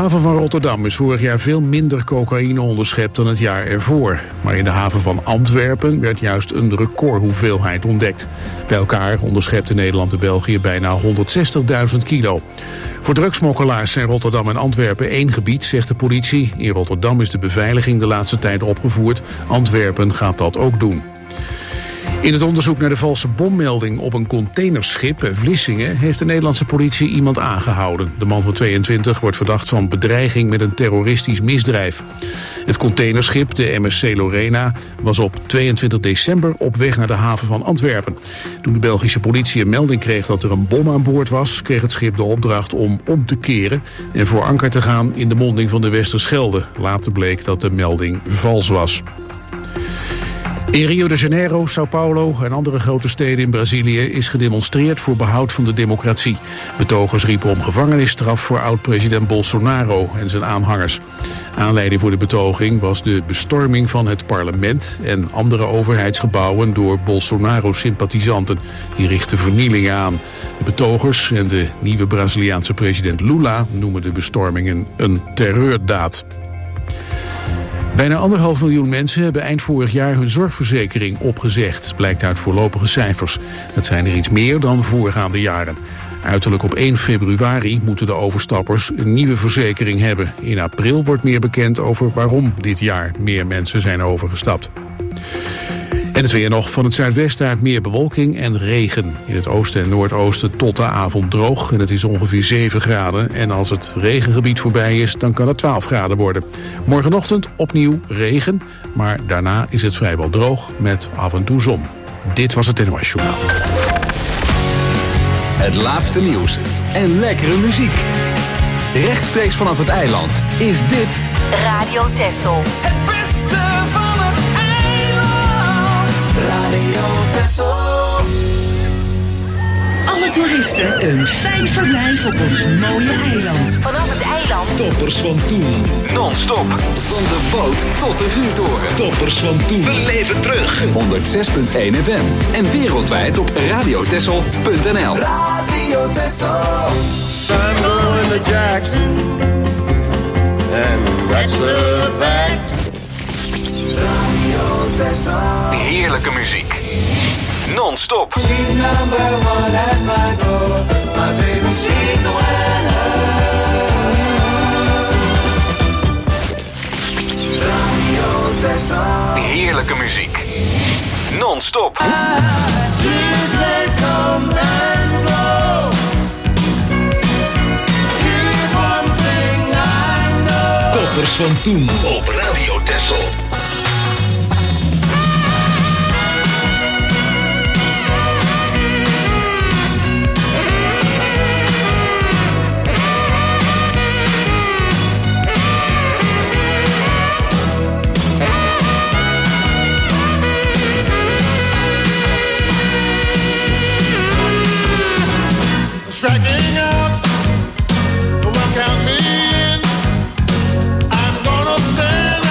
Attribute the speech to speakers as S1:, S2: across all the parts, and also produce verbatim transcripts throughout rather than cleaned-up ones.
S1: haven van Rotterdam is vorig jaar veel minder cocaïne onderschept dan het jaar ervoor. Maar in de haven van Antwerpen werd juist een recordhoeveelheid ontdekt. Bij elkaar onderschepten Nederland en België bijna honderdzestigduizend kilo. Voor drugsmokkelaars zijn Rotterdam en Antwerpen één gebied, zegt de politie. In Rotterdam is de beveiliging de laatste tijd opgevoerd. Antwerpen gaat dat ook doen. In het onderzoek naar de valse bommelding op een containerschip in Vlissingen heeft de Nederlandse politie iemand aangehouden. De man van tweeëntwintig wordt verdacht van bedreiging met een terroristisch misdrijf. Het containerschip, de M S C Lorena, was op tweeëntwintig december op weg naar de haven van Antwerpen. Toen de Belgische politie een melding kreeg dat er een bom aan boord was, kreeg het schip de opdracht om om te keren en voor anker te gaan in de monding van de Westerschelde. Later bleek dat de melding vals was. In Rio de Janeiro, Sao Paulo en andere grote steden in Brazilië is gedemonstreerd voor behoud van de democratie. Betogers riepen om gevangenisstraf voor oud-president Bolsonaro en zijn aanhangers. Aanleiding voor de betoging was de bestorming van het parlement en andere overheidsgebouwen door Bolsonaro-sympathisanten. Die richten vernielingen aan. De betogers en de nieuwe Braziliaanse president Lula noemen de bestormingen een terreurdaad. Bijna anderhalf miljoen mensen hebben eind vorig jaar hun zorgverzekering opgezegd, blijkt uit voorlopige cijfers. Dat zijn er iets meer dan voorgaande jaren. Uiterlijk op één februari moeten de overstappers een nieuwe verzekering hebben. In april wordt meer bekend over waarom dit jaar meer mensen zijn overgestapt. En het weer nog. Van het zuidwesten uit meer bewolking en regen. In het oosten en noordoosten tot de avond droog. En het is ongeveer zeven graden. En als het regengebied voorbij is, dan kan het twaalf graden worden. Morgenochtend opnieuw regen. Maar daarna is het vrijwel droog met af en toe zon. Dit was het N O S Journaal.
S2: Het laatste nieuws en lekkere muziek. Rechtstreeks vanaf het eiland is dit
S3: Radio Texel.
S4: Het beste van het eiland. Radio Texel.
S3: Alle toeristen een fijn verblijf op ons mooie eiland. Vanaf het eiland.
S5: Toppers van toen.
S2: non-stop van de boot tot de vuurtoren.
S5: Toppers van toen.
S2: We leven terug. honderdzes komma één F M en wereldwijd op radiotessel punt n l.
S4: Radio Texel.
S6: I'm going to Jackson, and that's a fact.
S4: Radio Texel.
S2: Heerlijke muziek. Non-stop.
S4: She's number one at my door. My baby, she's the winner. Radio Texel.
S2: Heerlijke muziek. Non-stop.
S4: Years may come and go. Here's one thing I know.
S5: Toppers van toen op Radio Texel.
S6: Striking out, well, count me in. I'm gonna stand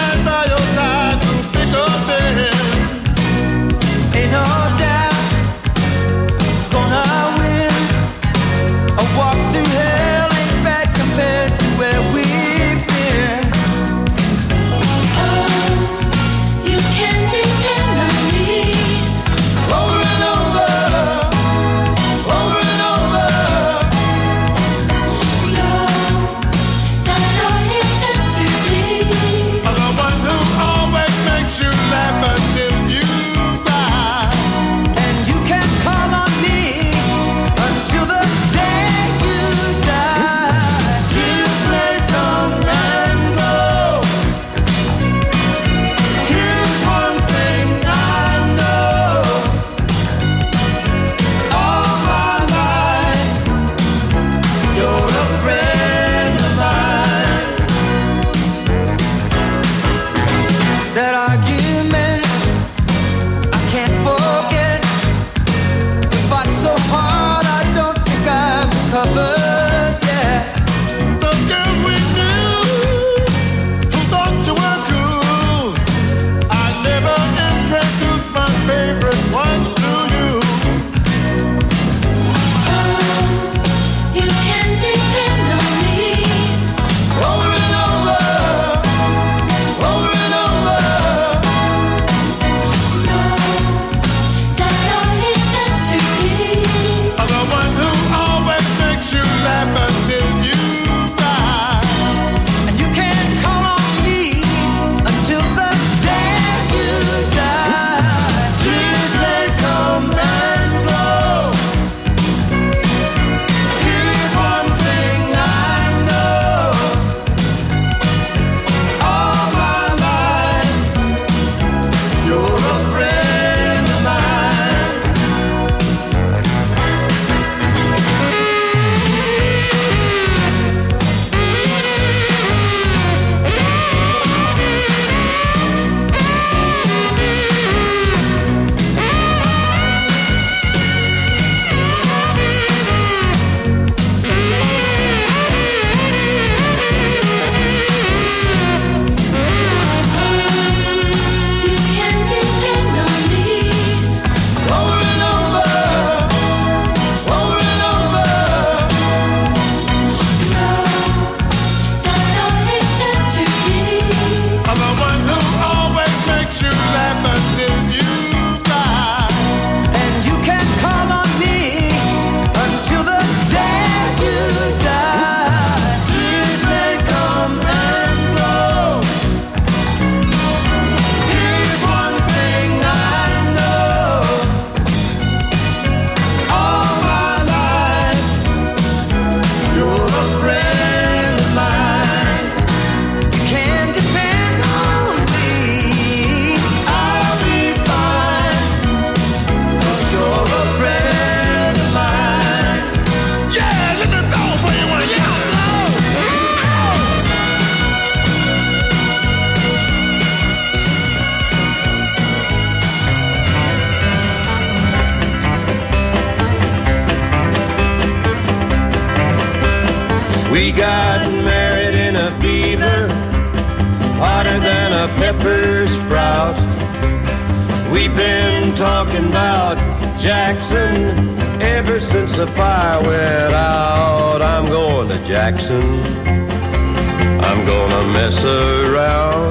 S6: we got married in a fever, hotter than a pepper sprout. We've been talking about Jackson ever since the fire went out. I'm going to Jackson, I'm gonna mess around.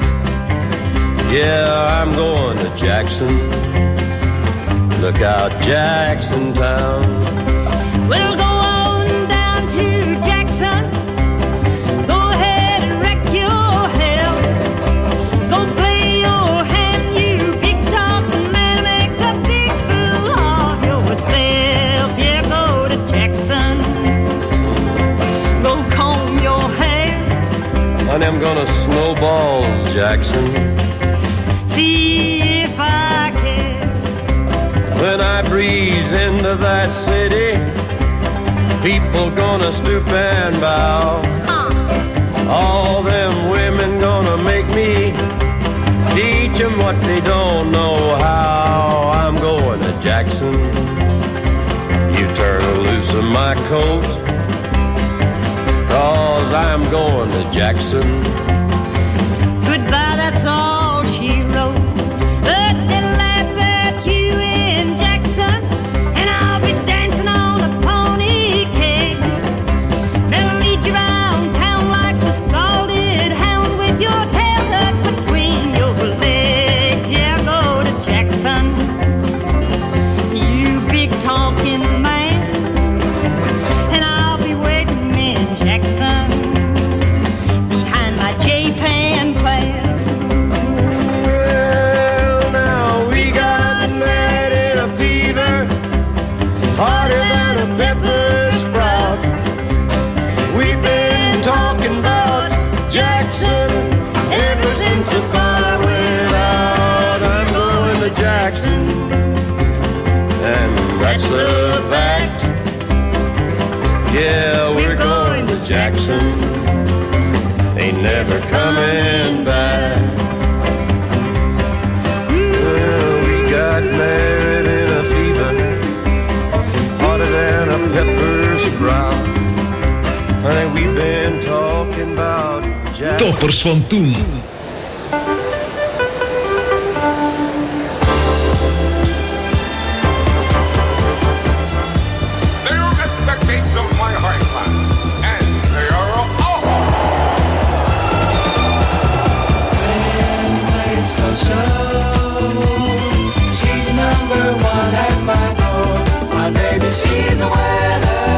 S6: Yeah, I'm going to Jackson, look out Jackson Town.
S7: We'll go on down to Jackson, go ahead and wreck your hell. Go play your hand, you big talking man, make a big fool of yourself. Yeah, go to Jackson, go comb your hair.
S6: Honey, I'm gonna snowball Jackson,
S7: see if I can.
S6: when I breeze into that city, people gonna stoop and bow. All them women gonna make me teach them what they don't know how. I'm going to Jackson, you turn loose of my coat, cause I'm going to Jackson.
S7: Goodbye, that's all she wrote. But they'll laugh at you in Jackson, and I'll be dancing on a pony cake. They'll lead you around town like a scalded hound with your tail tucked between your legs. Yeah, go to Jackson, you big talking man, and I'll be waiting in Jackson behind my J-Pan plan.
S6: Well, now we got married in a fever, hotter than a pepper sprout. We've been talking about Jackson ever since the fire went out. I'm going to Jackson, and that's a fact. Yeah, we're going to Jackson, ain't never coming back. Well, we got married in a fever, hotter than a pepper sprout. Honey, we've been talking about Jackson.
S5: Toppers van toen.
S8: They're at the gates of my heart, and they are all.
S4: Place no show. She's number one at my door. My baby, she's a winner.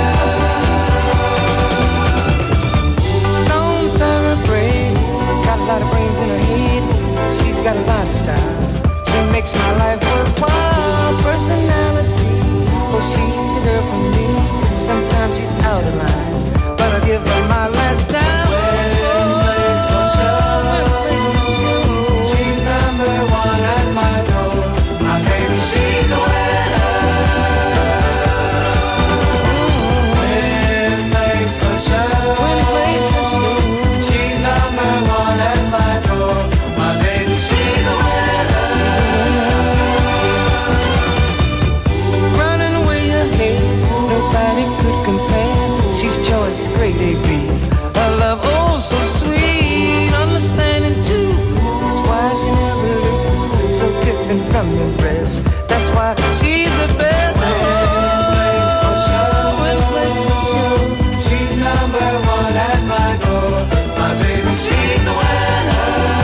S4: Stone thoroughbred, got a lot of brains in her head. She's got a lot of style. She makes my life worthwhile. Personality, oh, she's the girl for me. Sometimes she's out of line, but I'll give her my last dime. Wedding place for show. She's number one at my door. My baby, she's a winner. Wedding place for show. She's number one at my door. My baby, she's a winner. Running away ahead, nobody could compare. She's choice, great A B. Her love, oh so sweet, understanding too. That's why she never loses, so different from the rest. That's why she's the best. When place for show, when place for show. She's number one at my door. My baby, she's a winner.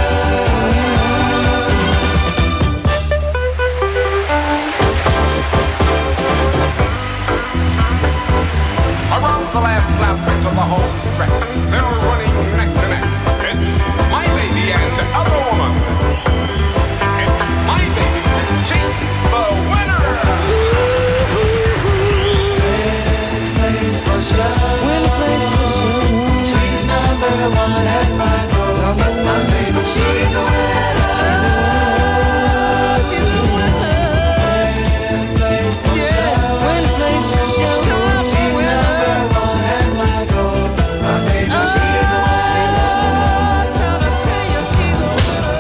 S8: Around the last lap of the home stretch, they're running neck to neck. It's my baby and other woman. It's my baby, she's the winner.
S4: Place for show. When place for show. She's number one at my door. My baby, she's a winner. She's a winner. When place for show. When place for show. She's number one at my door. My baby, she's a winner. Trying to tell you she's a winner.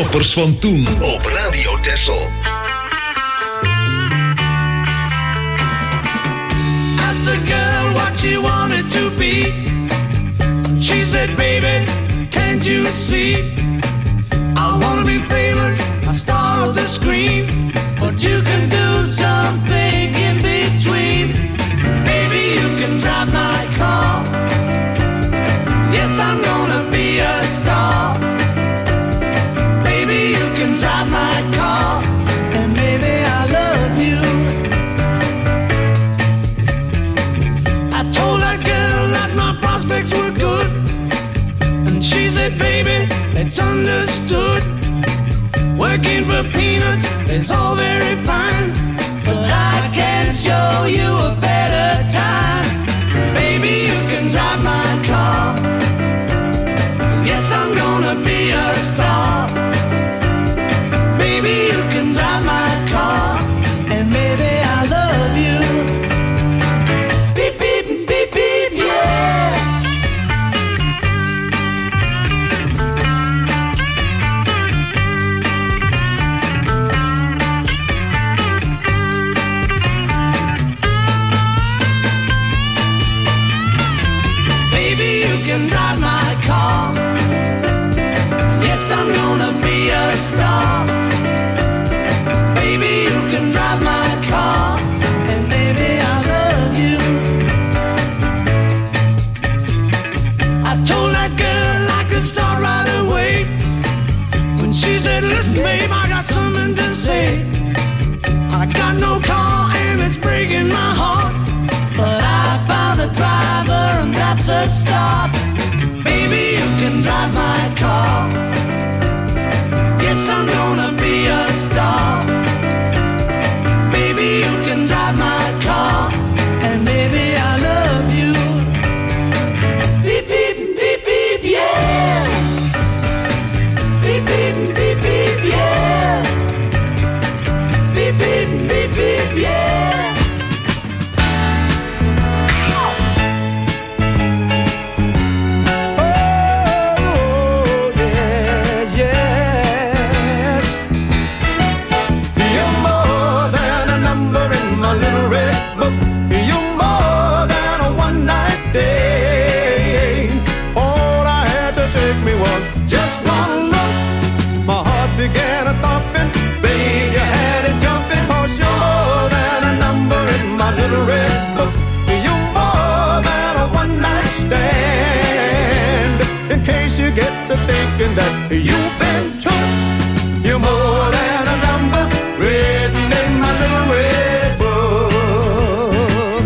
S5: Toppers van toen op Radio Texel.
S6: Asked the girl what she wanted to be. She said, baby, can't you see? I wanna be famous, a star of the screen, but you can do something in between. Baby, you can drive my car. Yes, I'm gonna be a star. Baby, you can drive my car, and baby, I love you. I told that girl that my prospects were good, and she said, baby, it's understood. Working for peanuts is all very fine, but I can show you a better time. Baby, you can drive my car. Yes, I'm gonna be a star. Baby, you can drive my car, and maybe I love you. Beep, beep, beep, beep, yeah. Drive my car. Yes, I'm gonna be a star. Baby, you can drive my car, and baby, I love you. I told that girl I could start right away. When she said, listen, babe, I got something to say. I got no car and it's breaking my heart, but I found a driver and that's a start. Baby, you can drive my car. Yes, I'm gonna be a star. Baby, you can drive my car, and baby, I love you. Beep, beep, beep, beep, yeah. Beep, beep, beep, beep, yeah. Beep, beep, beep, beep, yeah. Began a thumping, babe, you had it jumping, 'cause you're more than a number in my little red book. You're more than a one-night stand. In case you get to thinking that you've been took, you're more than a number written in my little red book.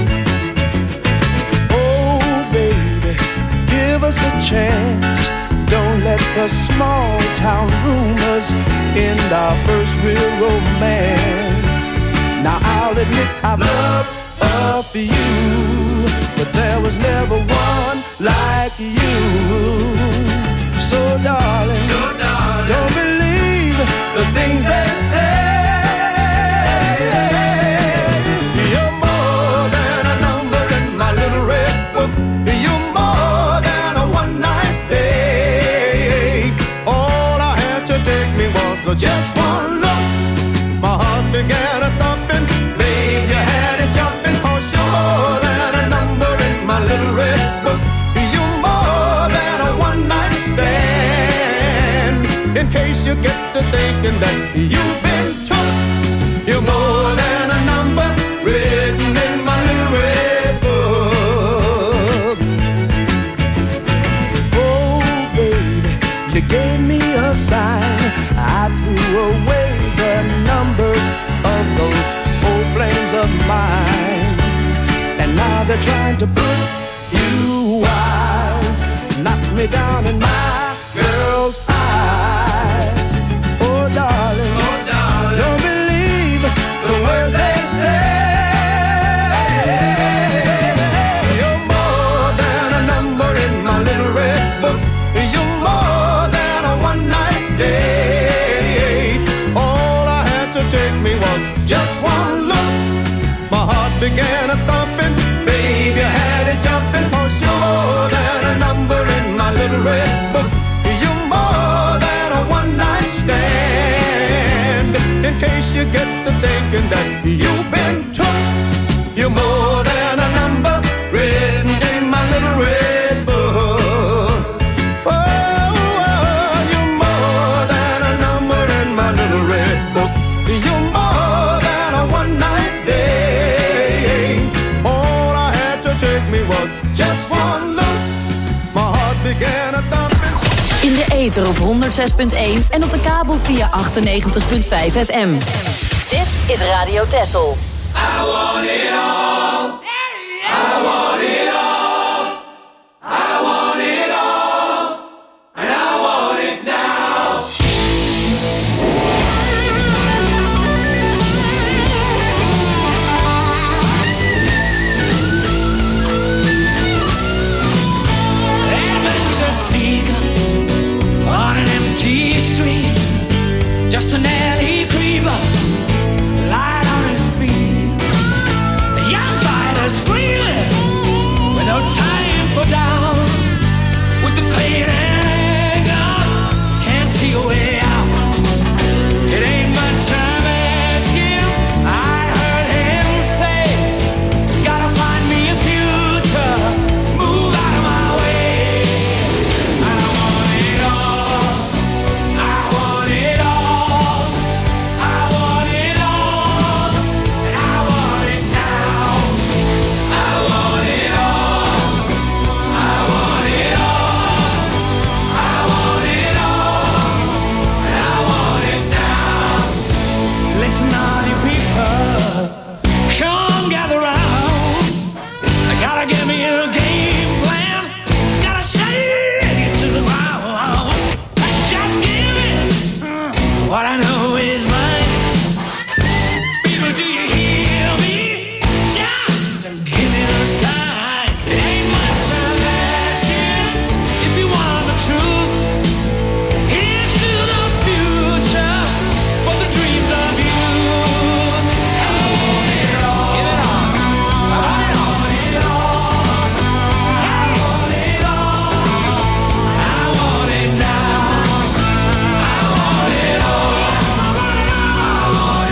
S6: Oh, baby, give us a chance. Don't let the small town rumors end our first real romance. Now I'll admit I've loved a few, but there was never one like you. So darling, so darling, don't believe the things they say. You're more than a number in my little red book. You're more than a one-night day. All I had to take me was just one look. My heart began a thumping, babe, you had it jumping, 'cause you're more than a number in my little red book. You're more than a one-night stand. In case you get to thinking that you've been took, you're more than a number written in my little red book. Oh, baby, you gave me a sign. I threw away the numbers of those old flames of mine, and now they're trying to put you wise, knock me down in my girl's eyes. Oh, darling, oh, darling, don't believe the words they say. You're more than a number in my little red book. You're more than a one-night day. All I had to take me was just one look. My heart began a thumping, babe, you had it jumping, 'cause you're more than a number in my little red book. You're more than a one-night stand. get to thinking that you've been took. You're more than a number written in my little red book. Oh, oh, you're more than a number in my little red book. You're more than a one-night day. All I had to take me was just one look. My heart began a thumping.
S9: In de ether op honderd zes punt één en op de kabel via achtennegentig punt vijf F M. Dit is Radio Texel.
S10: I want it all. I want it all. I want it all. And I want it now. Adventure seeker on an empty street. Just an alley creeper. Light on his feet. The young fighter screaming with no time for down. With the pain and anger, can't see a way out. It ain't much I'm asking. I heard him say, gotta find me a future. Move out of my way. I want it all. I want it all. I want it all. And I want it now. I want it all. I want it all. I want it all. And I want it now. Listen, all you people, come gather round. I gotta give me a game plan. Gotta shake it to the ground. Just give me uh, what I know is mine. People, do you hear me? Just give me the sign. It ain't much I'm asking. If you want the truth, here's to the future for the dreams of youth. I want it all. Give it all. I want it all. I want it all. I want it now. I want it all. I want it all.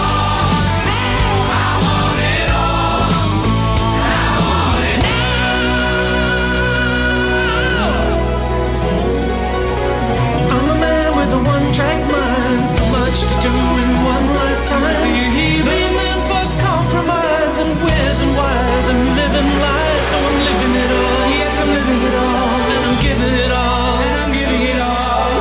S10: I want it all. I want it now. I'm a man with a one-track mind. So much to do in one lifetime. Leaning for compromise and where's and whys and living lies. So I'm living it all. Yes, I'm living it all. And I'm giving it all. And I'm giving it all.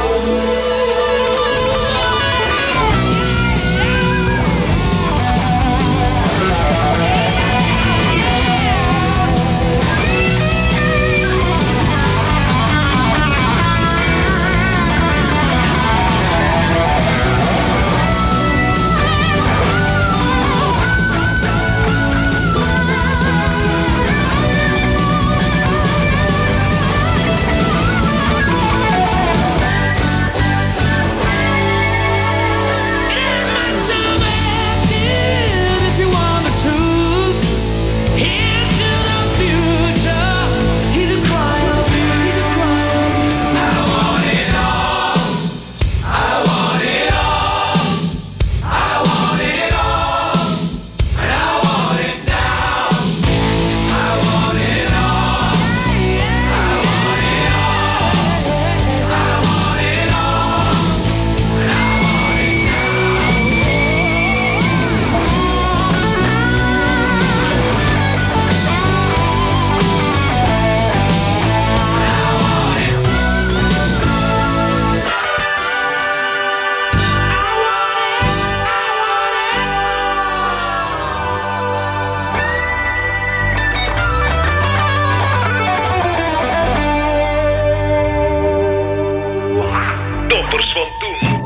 S10: If you want the truth, here's to the future. Hear the cry of you. I want it all. I want it all. I want it all. And I want it now. I want it all. I want it all. I want it all. And I want it
S5: Toppers van toen.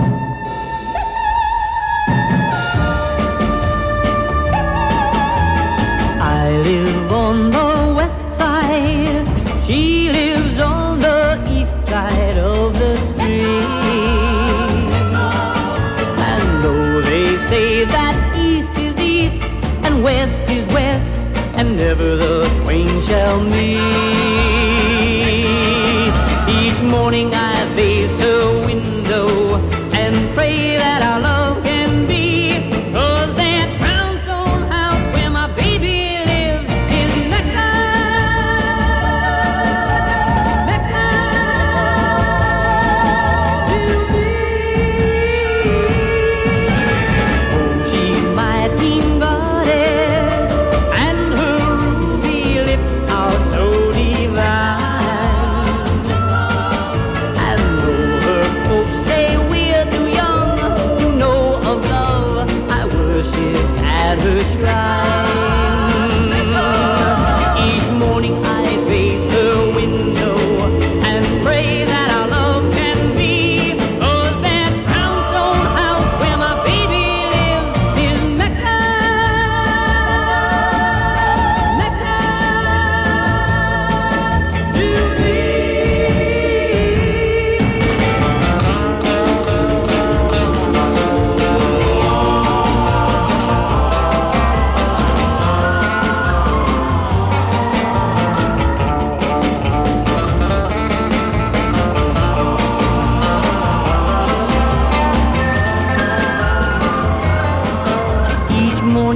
S7: I live on the west side. She lives on the east side of the street. And though they say that east is east and west is west, and never the twain shall meet. Each morning I face her window and pray that our love can be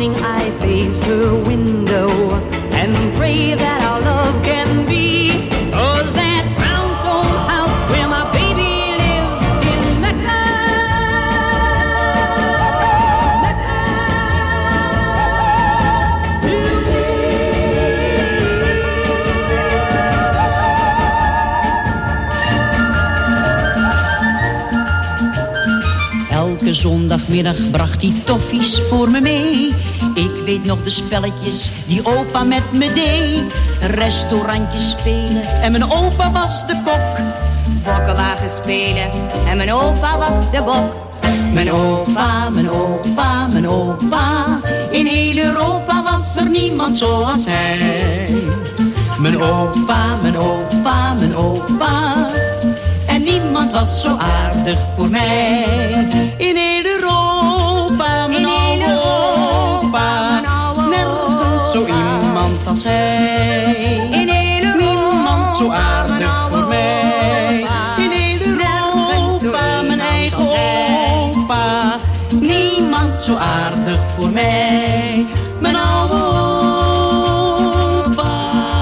S7: morning I face her window and pray that our love can be. Oh, that brownstone house where my baby lived in Mecca.
S11: Elke zondagmiddag bracht hij toffies voor me mee. Ik weet nog de spelletjes die opa met me deed. Restaurantjes spelen en mijn opa was de kok.
S12: Bokkenwagen spelen en mijn opa was de bok.
S11: Mijn opa, mijn opa, mijn opa. In heel Europa was er niemand zoals hij. Mijn opa, mijn opa, mijn opa. En niemand was zo aardig voor mij. In heel Europa, mijn oude opa. Nergens zo iemand als hij.
S12: In heel Europa,
S11: niemand zo aardig voor mij. In heel Europa, mijn eigen opa. Niemand zo aardig voor mij. Mijn oude opa.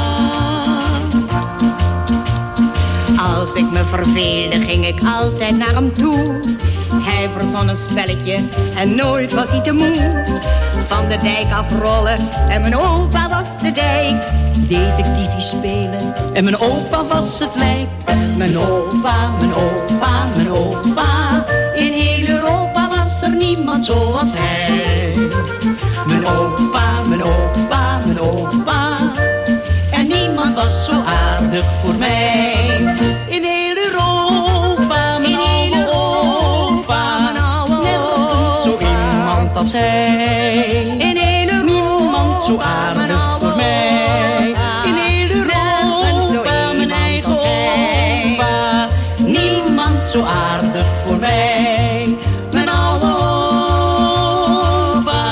S12: Als ik me verveelde, ging ik altijd naar hem toe. Hij verzon een spelletje en nooit was hij te moe. Van de dijk afrollen en mijn opa was de dijk.
S11: Detectiefie spelen en mijn opa was het lijk. Mijn opa, mijn opa, mijn opa. In heel Europa was er niemand zoals hij. Mijn opa, mijn opa, mijn opa. En niemand was zo aardig voor mij. In heel Europa, mijn oude opa. Nergens zo iemand als hij.
S12: In heel Europa,
S11: niemand zo aardig voor mij. In heel Europa, mijn eigen opa. Niemand zo aardig voor mij. Mijn oude opa.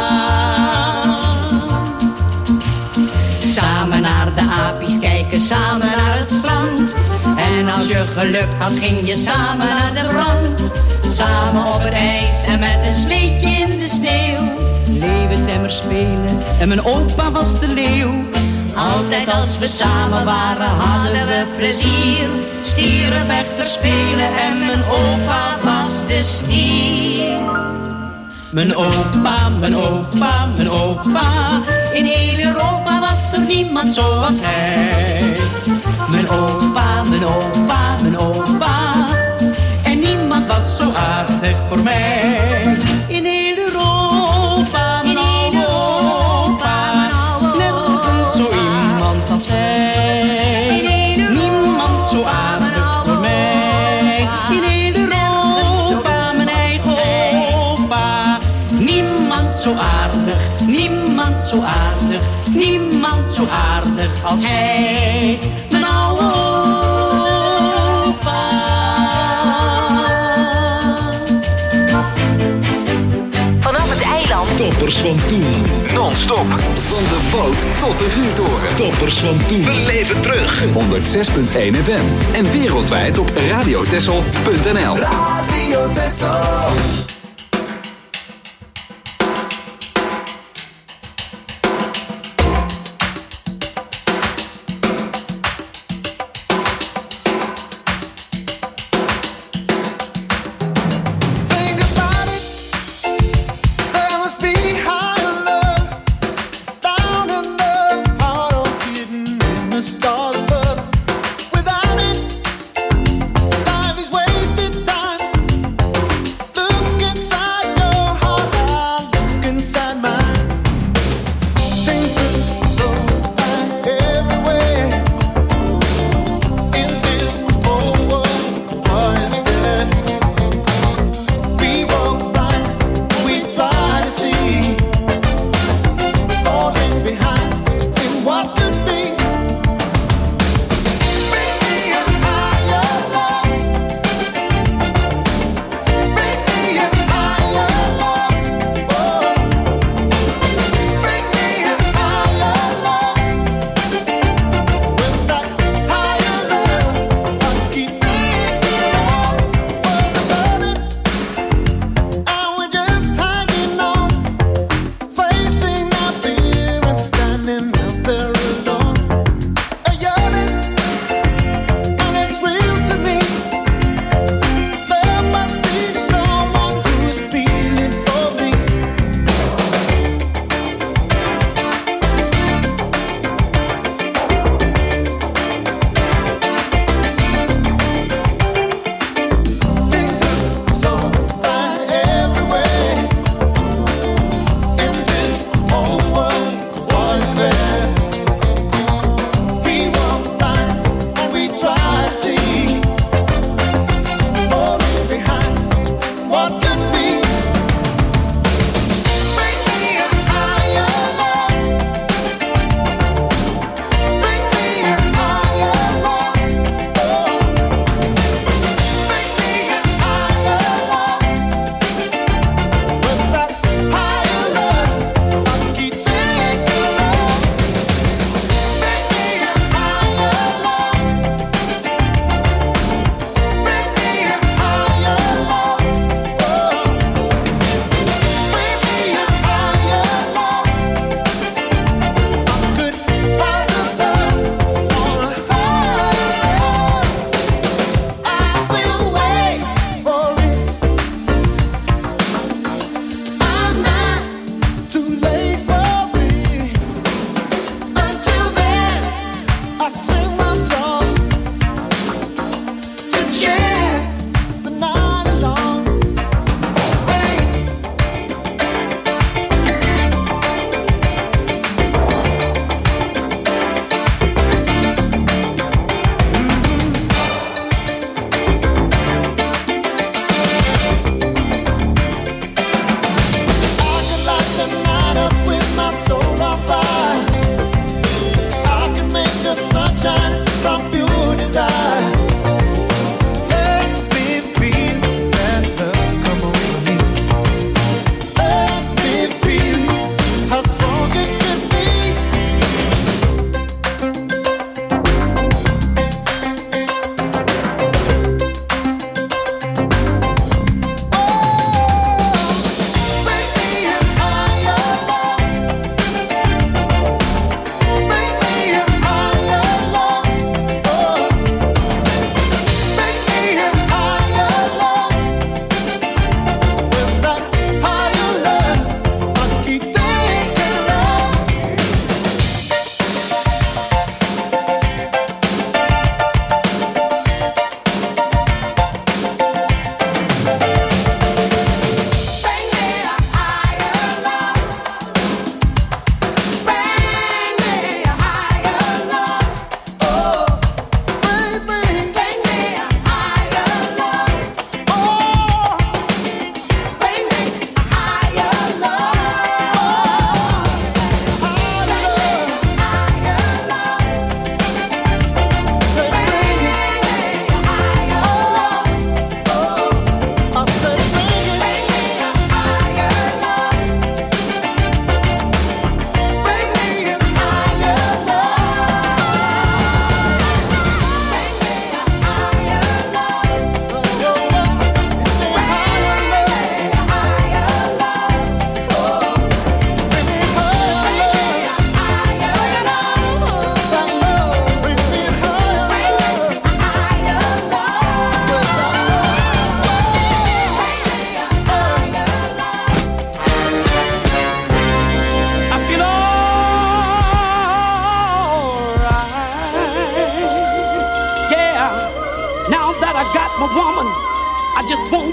S11: Samen naar de apies kijken, samen naar het strand. En als je geluk had, ging je samen naar de brand. Samen op het ijs en met een sleetje in de sneeuw. Leeuwentemmer spelen en mijn opa was de leeuw. Altijd als we samen waren hadden we plezier. Stierenvechter spelen en mijn opa was de stier. Mijn opa, mijn opa, mijn opa. In heel Europa was er niemand zoals hij. Mijn opa, mijn opa, mijn opa. En niemand was zo aardig voor mij. In heel Europa, mijn oude opa. Nergens zo iemand als hij. Niemand zo aardig voor mij. In heel Europa, mijn eigen opa. Niemand zo aardig, niemand zo aardig. Niemand zo aardig als hij. Mijn oude opa.
S3: Vanaf het eiland.
S5: Toppers van toen.
S2: Non-stop. Van de boot tot de vuurtoren.
S5: Toppers van toen. We leven terug.
S2: honderdzes komma één F M. En wereldwijd op radiotessel punt n l.
S4: Radio Tessel. Looking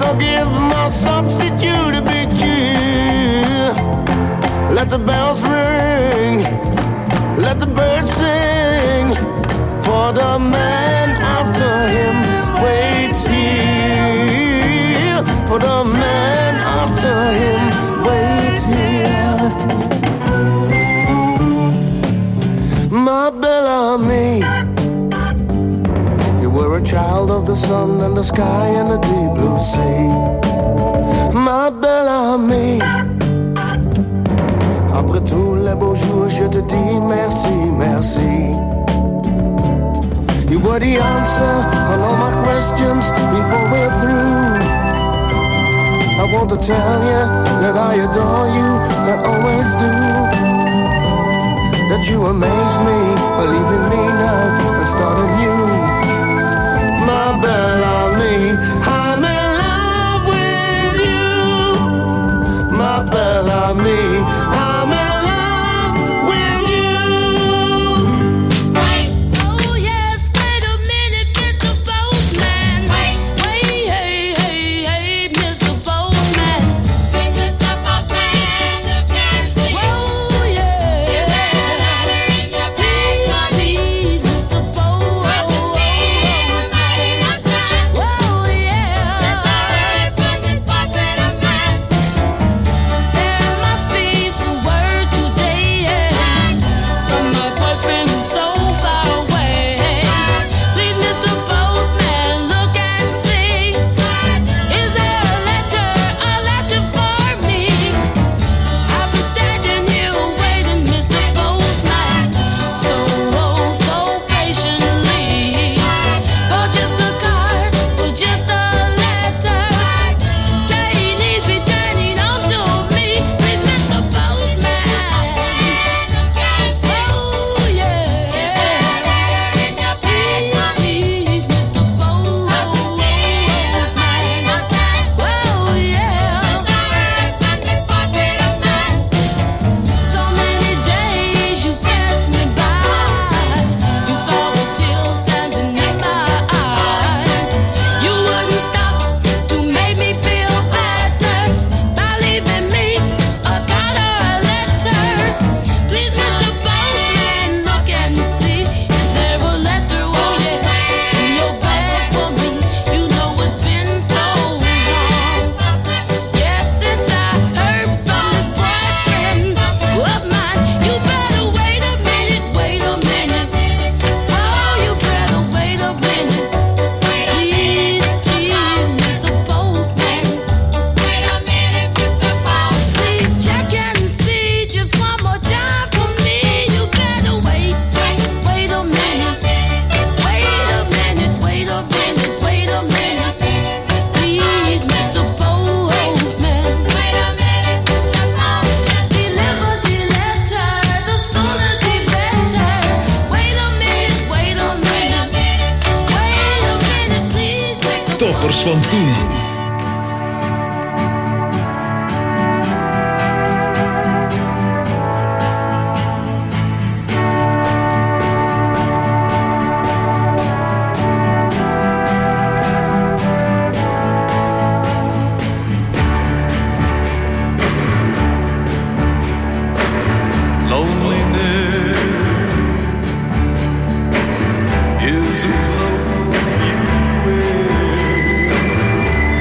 S6: So give my substitute a big cheer. Let the bells ring, let the birds sing, for the man after him waits here. For the man after him waits here. My Bellamy, you were a child of the sun and the sky and the deep blue sea. Ma Bellamy, après tous les beaux jours, je te dis merci, merci. You were the answer on all my questions before we're through. I want to tell you that I adore you, I always do. That you amaze me, believe in me now, and start anew. My Bellamy, I'm in love with you. My Bellamy, I'm in love with you.
S13: Wait, oh yes, wait a minute, Mister Postman. Wait, wait, hey, hey, hey, Mister Postman. Hey, Mister Postman, look and see. Oh yeah. Is there a letter in your bag for me? Please, Mister Postman. Well, yeah. Since I heard from this portrait of mine, there must be some word today, yeah, from my boyfriend who's so far away. Please, Mister Postman, look and see. Is there a letter, a letter for me? I've been standing here waiting, Mister Postman, so, oh, so patiently. For just a card, for just a letter. Say he needs returning home to me. Please, Mister Postman. Oh, yeah. Please, please, Mister Postman. Well, yeah. So many days you passed me by. You saw the tears standing in my eyes. You wouldn't stop to make me feel better by leaving me a card or a letter. Please, Mister Postman, look and see. Is there a letter, oh yeah, in your bag for me? You know it's been so long. Yes, since I heard from this boyfriend of mine. You better wait a minute, wait a minute. Oh, you better wait a minute. Please, please, Mister Postman. Wait a minute, Mister Postman. Please check and see just one more time for me. You better wait, wait, wait a minute. Wait a minute, wait a minute, wait a minute. Please, Mister Postman. Wait a minute, Mister Postman. Deliver the letter, the sooner the better. Wait a minute, wait a minute. Wait a minute, please, make the
S14: Toppers van toen.
S15: Loneliness is a cloak you wear.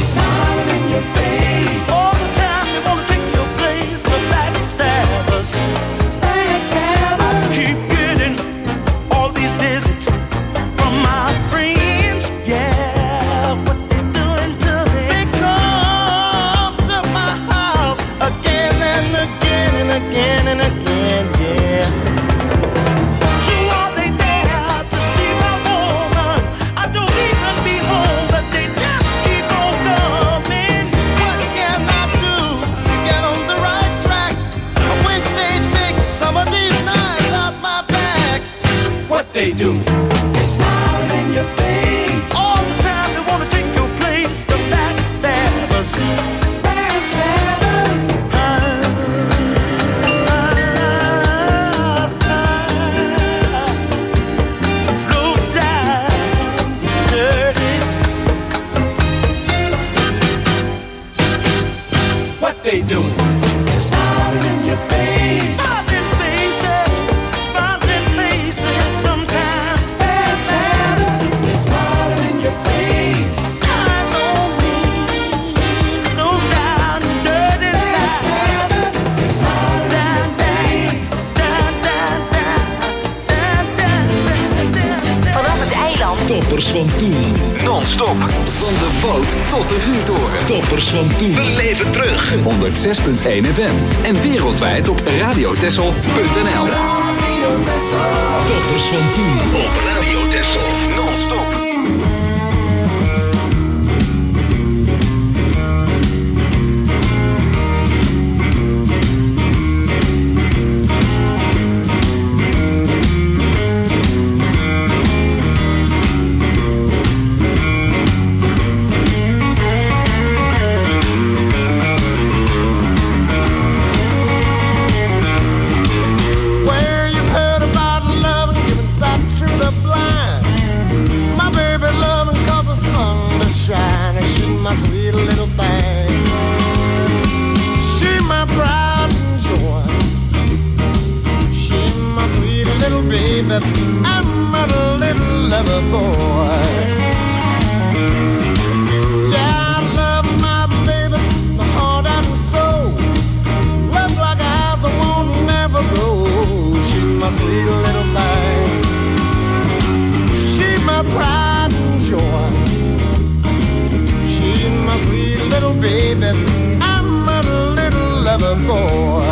S4: smiling in your face.
S6: All the time they wanna take your place, the backstabbers.
S4: Backstabbers.
S6: I keep getting all these visits from my friends. Yeah, what they doing to me? They come to my house again and again and again and again. Yeah. So are they there to see my woman? I don't even be home, but they just keep on coming. What can I do to get on the right track? I wish they'd take some of these knives out my back.
S4: What they do? They smiling in your face.
S6: All the time they wanna take your place, the backstabbers.
S4: Backstabbers.
S6: Low down, dirty.
S4: What they do? They smiling in your face.
S6: Smiling faces, smiling faces. Sometimes
S4: Backstabbers. They smiling in your face.
S6: I don't mean low down, dirty lies.
S4: Backstabbers. They smiling in your face.
S6: Down, down, down, down, down, down, down, down.
S3: Vanaf het eiland.
S2: Toppers van toen. Non-stop. Van de boot tot de vuurtoren. Toppers van toen.
S5: Beleef het terug.
S2: honderd zes komma één F M. En wereldwijd op radiotessel punt n l.
S4: Radio Tessel.
S2: Toppers van toen.
S5: Op Radio Texel.
S2: Non-stop.
S6: Well, you've heard about love and giving sight to the blind. My baby loving cause the sun to shine. And she my sweet little thing. She my pride and joy. She my sweet little baby. I'm a little lover boy. Yeah, I love my baby, my heart and soul. Love like eyes I won't never grow. She my sweet little thing. She my pride and joy. She my sweet little baby. I'm a little lover boy.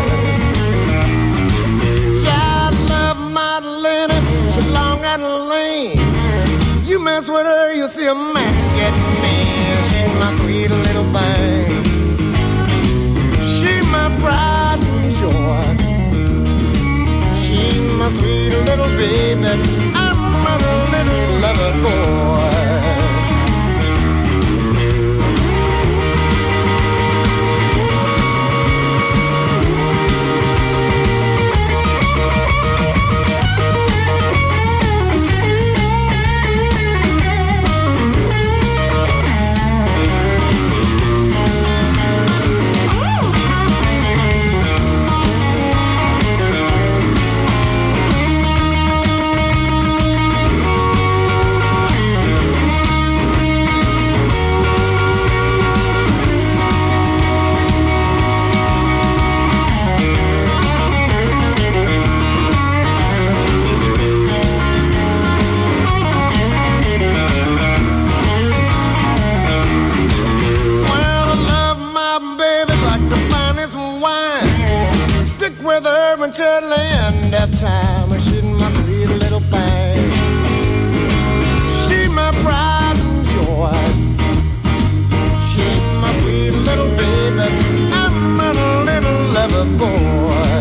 S6: Yeah, I love Madeline. She's long and lean. You mess with her, you see a man get mean. She's my sweet little thing. She my pride and joy. She my sweet little baby. I'm a little lover boy. Well, I love my baby like the finest wine. Stick with her until the end of time. She's my sweet little thing. She my pride and joy. She my sweet little baby. I'm a little lover boy.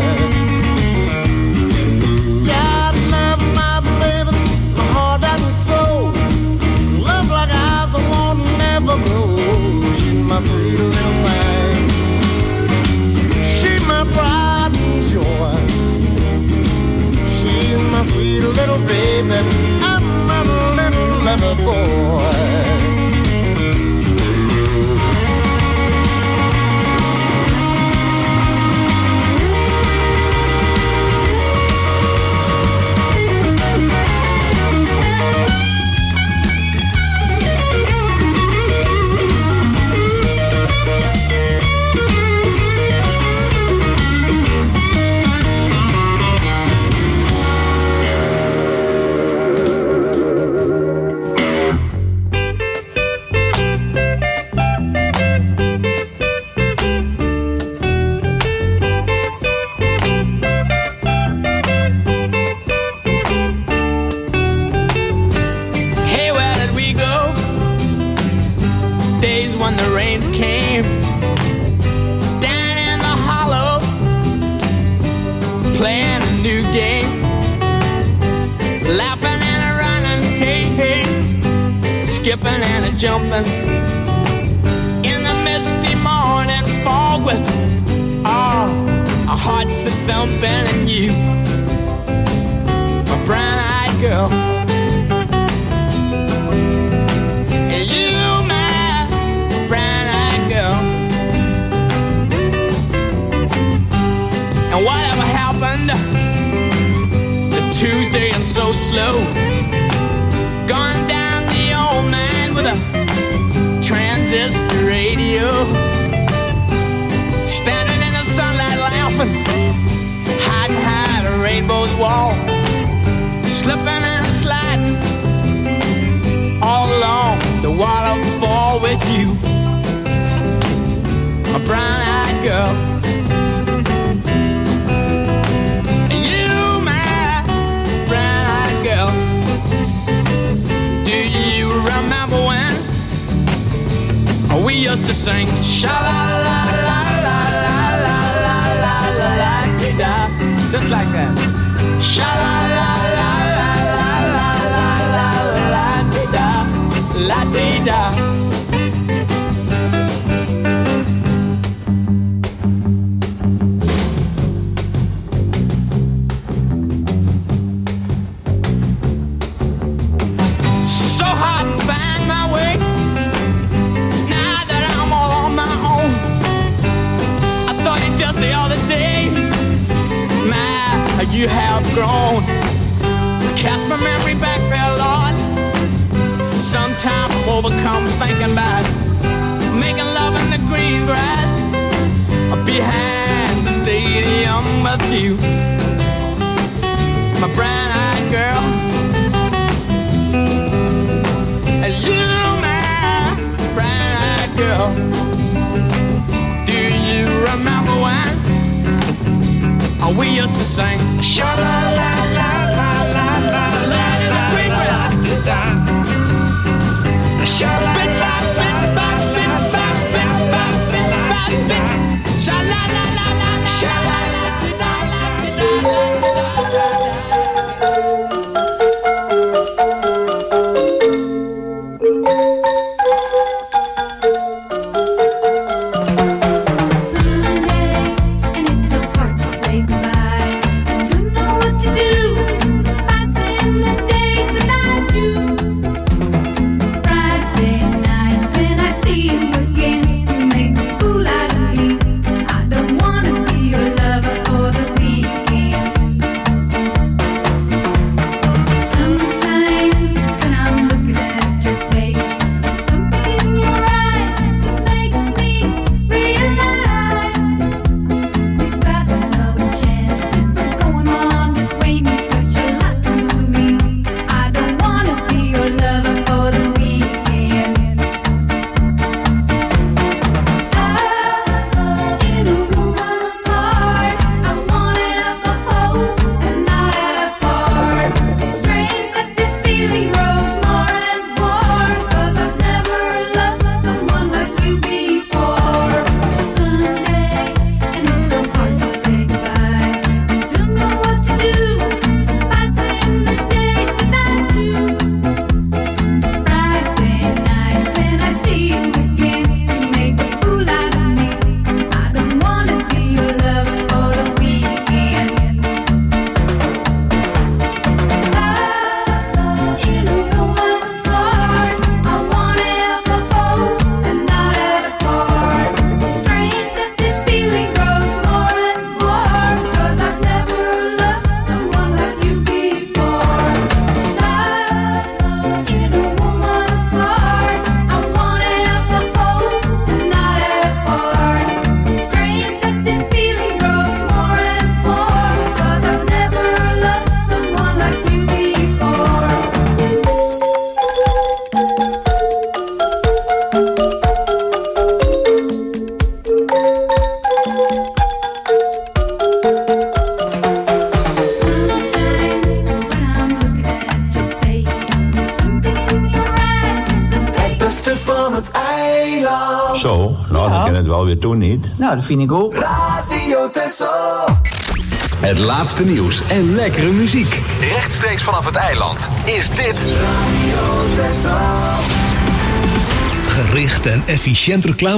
S6: Yeah, I love my baby, my heart and soul. Love like eyes I won't never grow. She's my sweet little thing. She my pride and joy. She's my sweet little baby. I'm a little lover boy.
S10: the rains came down in the hollow, playing a new game, laughing and a running, hey, hey, skipping and a jumping in the misty morning fog with all our hearts a thumping, and you, my brown-eyed girl. And whatever happened to Tuesday and so slow, gone down the old man with a transistor radio, standing in the sunlight laughing, hiding behind a rainbow's wall, slipping and sliding all along the waterfall with you, a brown-eyed girl. We used to sing sha la la la la la la la la la la da, just like that. Sha la la la la la la la la la da, la da. So hard to find my way. Just the other day, my, you have grown. Cast my memory back there, Lord. Sometimes I'm overcome thinking about making love in the green grass behind the stadium with you, my brown-eyed girl. You, my brown-eyed girl. You remember when oh, we used to sing sha la la la la la la la la la da, sha la la la la la la la la, sha la la la la sha la la la la.
S14: And it's so hard to say goodbye. Don't know what to Zo, nou,
S15: Ja.
S14: dan kan het wel weer toen niet.
S15: Nou, dat vind ik ook.
S2: Radio Texel. Het laatste nieuws en lekkere muziek. Rechtstreeks vanaf het eiland. Is dit
S5: Gericht en efficiënt reclame.